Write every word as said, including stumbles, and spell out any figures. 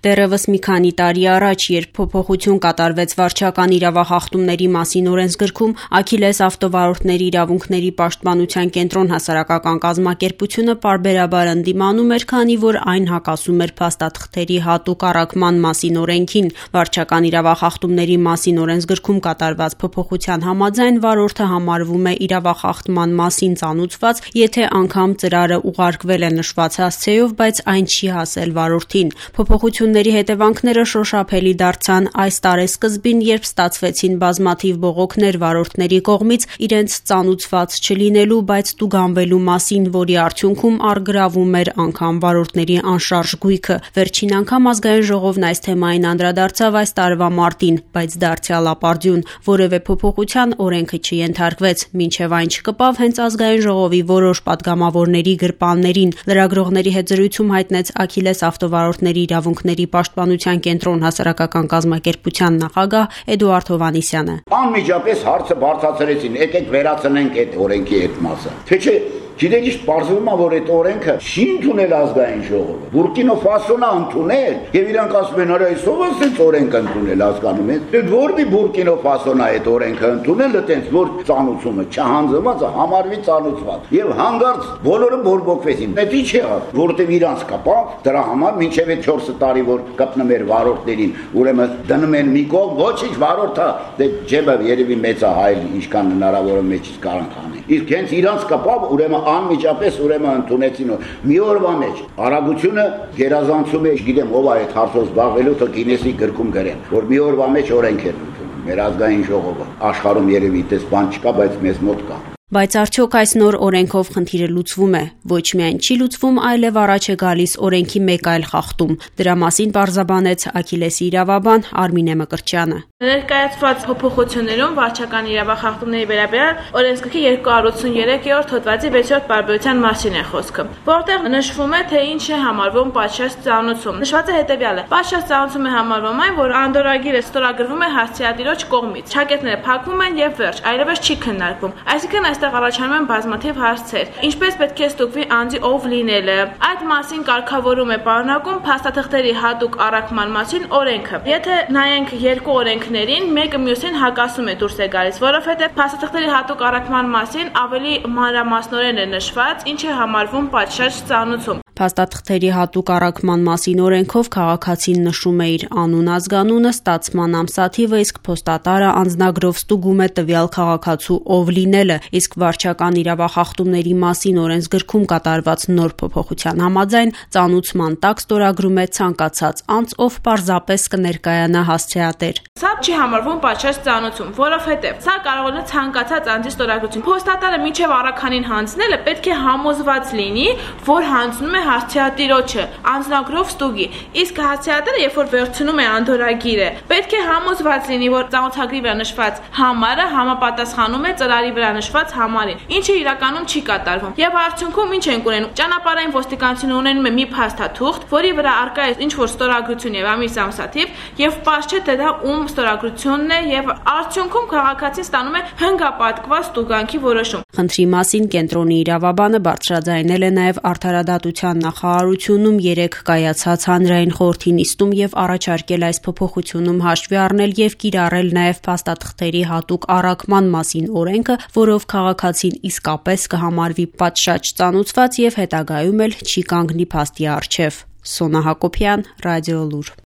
Դեռևս մի քանի տարի առաջ, երբ փոփոխություն կատարվեց վարչական իրավախախտումների մասին օրենսգրքում, Աքիլես ավտովարորդների իրավունքների պաշտպանության կենտրոն հասարակական կազմակերպությունը պարբերաբար ընդդիմանում էր, քանի որ այն հակասում էր փաստաթղթերի հատուկ առաքման մասին օրենքին։ Վարչական իրավախախտումների մասին օրենսգրքում կատարված փոփոխության համաձայն վարորդը համարվում է իրավախախտման մասին ծանուցված, եթե անգամ ծրարը ուղարկվել է նշված հասցեով, բայց այն չի հասել վարորդին։ Փոփոխությունների հետևանքները շոշափելի դարձան այս տարեսկզբին, երբ ստացվեցին բազմաթիվ բողոքներ վարորդների կողմից իրենց ծանուցված չլինելու, բայց տուգանվելու մասին, որի արդյունքում առգրավում էր անգամ վարորդների անշարժ գույքը։ Վերջին անգամ Ազգային ժողովն այս թեմային անդրադարձավ այս տարվա մարտին, բայց դարձյալ ապարդյուն, որևէ փոփոխության օրենքը չենթարկվեց, մինչև այն չկպավ հենց Ազգային ժողովի որոշ պատգամավորների գրպաններին։ Լրագրողների հետ զրույցում հայտնեց Աքիլես ավտովարորդների իրավունքների պաշտպանության կենտրոն հասարակական կազմակերպության նախագահ Էդուարդ Հովհաննիսյանը։ Անմիջապես հարցը բարձրացրեցին, եկեք վերացնենք այդ օրենքի այդ մասը։ Թե չէ Գիտեք ինչ պարզվում է, որ այդ օրենքը չի ընդունել Ազգային ժողովը։ Բուրկինա Ֆասոն է ընդունել, եւ իրանք ասում են, արա այսով է այս օրենքը ընդունել, հասկանում եք։ Դե որի Բուրկինա Ֆասոն է այդ օրենքը ընդունել, այտենց որ ծանուցումը չհանձնված է, համարվի ծանուցված։ Եվ հանգարց բոլորը բորբոքվեցին։ Դա ի՞նչ եղավ, որտեւ իրանք կապավ, դրա համար մինչեւ այդ չորս տարի որ կպնում էր վարորդներին, ուրեմն դնում են մի կողմ, ոչինչ վարորդը, դե ջեբը երևի մեծ է հայ, ինչքան հնարավոր է մեջից կարող քանի։ Իսկ հենց իրանք կապավ, ուրեմն անմիջապես ուրեմն ընդունեցին մի օրվա մեջ արագությունը գերազանցում է, չգիտեմ ով է այդ հարցով զբաղվելու, թե Գինեսի գրքում գրեն, որ մի օրվա մեջ օրենք են ընդունում։ Մեր Ազգային ժողովը աշխարհում երևի այդպես բան չկա, բայց մեզ մոտ կա։ Բայց արդյոք այս նոր օրենքով խնդիրը լուծվում է։ Ոչ միայն չի լուծվում, այլև առաջ է գալիս օրենքի մեկ այլ խախտում։ Դրա մասին պարզաբանեց Աքիլեսի իրավաբան Արմինե Մկրտչյանը։ Ներկայացված փոփոխություններում վարչական իրավախախտումների վերաբերյալ օրենսգրքի երկրորդ ութսուներեքերորդ հոդվածի վեցերորդ պարբերության մասին է խոսքը, որտեղ նշվում է, թե ինչ է համարվում պատշաճ ծանուցում։ Նշված է հետևյալը. պատշաճ ծանուցում է համարվում այն, որ անդորրագիրը ստորագրվում է հասցեատիրոջ կողմից, չակետները փակվում են եւ վերջ, այլևս չի քննարկվում։ Այսինքն այստեղ առաջանում են բազմաթիվ հարցեր, ինչպես պետք է ստուգվի անձի ով լինելը։ Այդ մասին կարգավորում է պարունակում փաստաթղթերի հատուկ առաքման մասին օրենքը։ Եթե նայենք երկու օրենքներին, մեկը մյուսին հակասում է դուրս է գալիս, որովհետև փաստաթղթերի հատուկ առաքման մասին ավելի մանրամասնորեն է նշված, ինչ է համարվում պատշաճ ծանուցում։ Փաստաթղթերի հատուկ առաքման մասին օրենքով քաղաքացին նշում է իր անուն ազգանունը, ստացման ամսաթիվը, իսկ փոստատարը անձնագրով ստուգում է տվյալ քաղաքացու ով լինելը, իսկ վարչական իրավախախտումների մասին օրենսգրքում կատարված նոր փոփոխության համաձայն ծանուցման տակ ստորագրում է ցանկացած անձ, ով պարզապես կներկայանա հասցեատեր։ Սա չի համարվում պատշաճ ծանուցում, որովհետև սա կարող է ցանկացած անձի ստորագրություն։ Փոստատարը մինչև առաքանին հանձնելը պետք է համոզված լինի, որ հանձնում է հասցեատիրոջը անձնագրով ստուգի, իսկ հասցեատերը, երբ որ վերցնում է անդորրագիրը, պետք է համոզված լինի, որ ծանոթագրի վրա նշված համարը համապատասխանում է ծրարի վրա նշված համարին, ինչը իրականում չի կատարվում։ Եվ արդյունքում ինչ ենք ունենում։ Ճանապարհային ոստիկանությունը ունենում է մի փաստաթուղթ, որի վրա առկա է ինչ որ ստորագրություն եւ ամիս ամսաթիվ, եւ պարզ չէ թե դա ում ստորագրությունն է, եւ արդյունքում քաղաքացին ստանում է հնգապատկված ստուգանքի որոշում։ Խնդրի մասին կենտրոնի իրավաբանը բարձրաձայնել է նաեւ արդարադատության նախարարությունում երեկ կայացած հանրային խորհրդի նիստում եւ առաջարկել այս փոփոխությունում հաշվի առնել եւ կիրառել նաեւ փաստաթղթերի հատուկ առաքման մասին օրենքը, որով քաղաքացին իսկապես կհամարվի պատշաճ ծանուցված եւ հետագայում էլ չի կանգնի փաստի առջեւ։ Սոնա Հակոբյան, Ռադիոլուր։